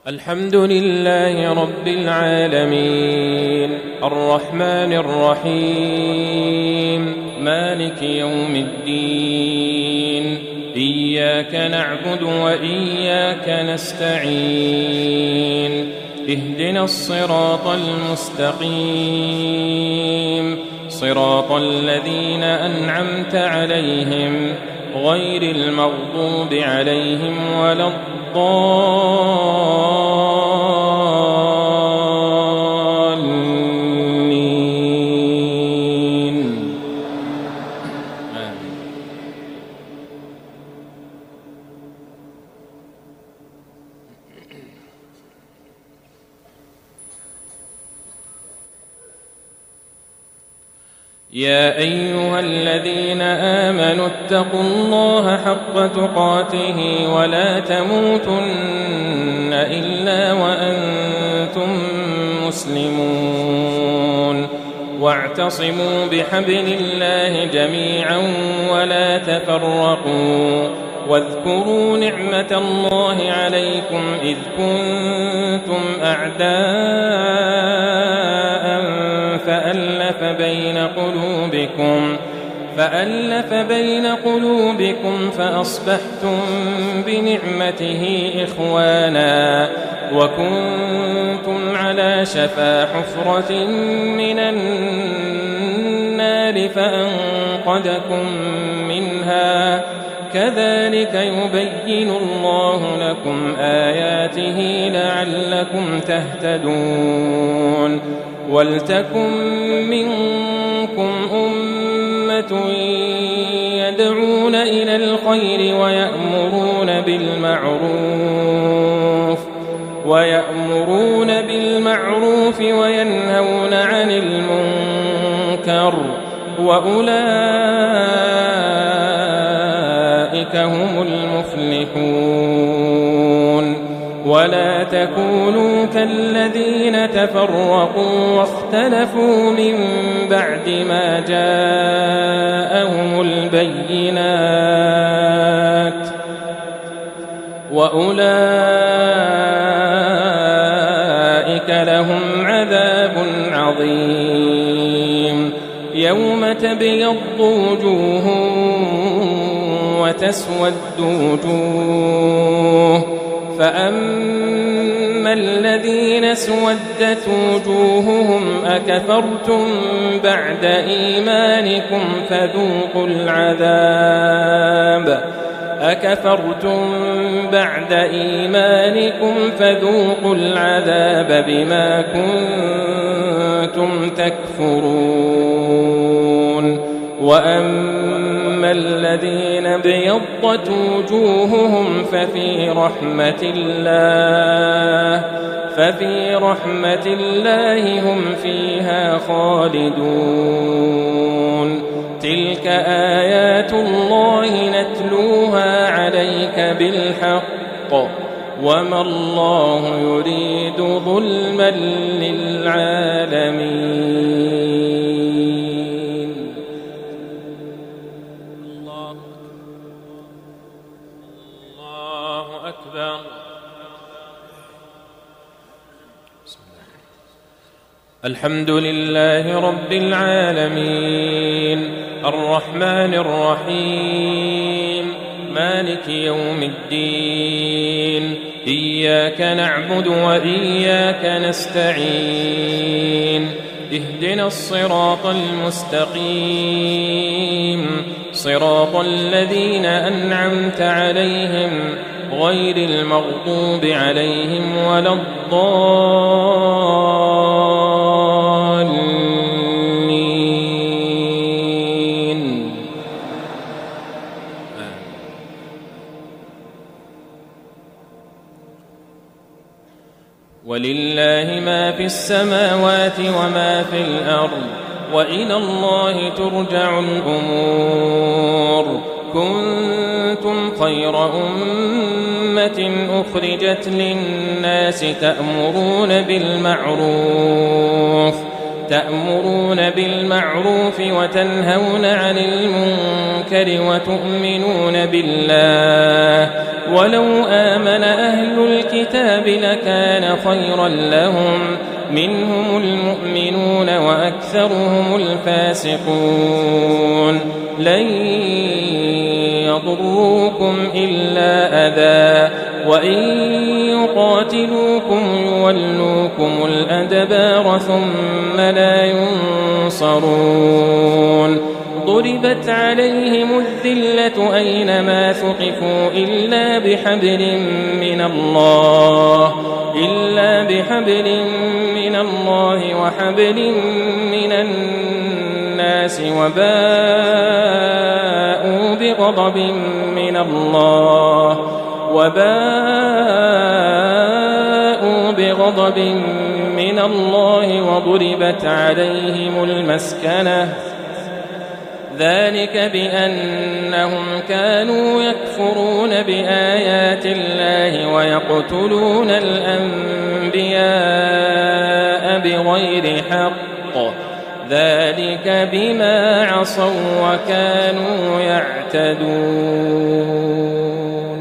الحمد لله رب العالمين الرحمن الرحيم مالك يوم الدين إياك نعبد وإياك نستعين اهدنا الصراط المستقيم صراط الذين أنعمت عليهم غير المغضوب عليهم ولا الضالين. يا أيها الذين آمنوا اتقوا الله حق تقاته ولا تموتن إلا وأنتم مسلمون واعتصموا بحبل الله جميعا ولا تفرقوا واذكروا نعمة الله عليكم إذ كنتم أعداء فألف بين قلوبكم فأصبحتم بنعمته إخوانا وكنتم على شفا حفرة من النار فأنقذكم منها كذلك يبين الله لكم آياته لعلكم تهتدون ولتكن منكم أمة يدعون إلى الخير ويأمرون بالمعروف وينهون عن المنكر وأولئك هم المفلحون ولا تكونوا كالذين تفرقوا واختلفوا من بعد ما جاءهم البينات وأولئك لهم عذاب عظيم يوم تبيض وجوه وتسود وجوه فأما الذين اسودت وجوههم أكفرتم بعد إيمانكم فذوقوا العذاب بما كنتم تكفرون وأما الذين ابيضت وجوههم ففي رحمة الله هم فيها خالدون تلك آيات الله نتلوها عليك بالحق وما الله يريد ظلما للعالمين. الله أكبر. الحمد لله رب العالمين الرحمن الرحيم مالك يوم الدين إياك نعبد وإياك نستعين اهدنا الصراط المستقيم صراط الذين أنعمت عليهم غير المغضوب عليهم ولا الضالين. ولله ما في السماوات وما في الأرض وإلى الله ترجع الأمور كنتم خير أمة أخرجت للناس تأمرون بالمعروف وتنهون عن المنكر وتؤمنون بالله ولو آمن أهل الكتاب الكتاب لكان خيرا لهم منهم المؤمنون وأكثرهم الفاسقون لن يضروكم إلا أذى وإن يقاتلوكم يولوكم الأدبار ثم لا ينصرون ضربت عليهم الذلة أينما ثقفوا إلا بحبل من الله وحبل من الناس وباءوا بغضب من الله وضربت عليهم المسكنة ذلك بأنهم كانوا يكفرون بآيات الله ويقتلون الأنبياء بغير حق ذلك بما عصوا وكانوا يعتدون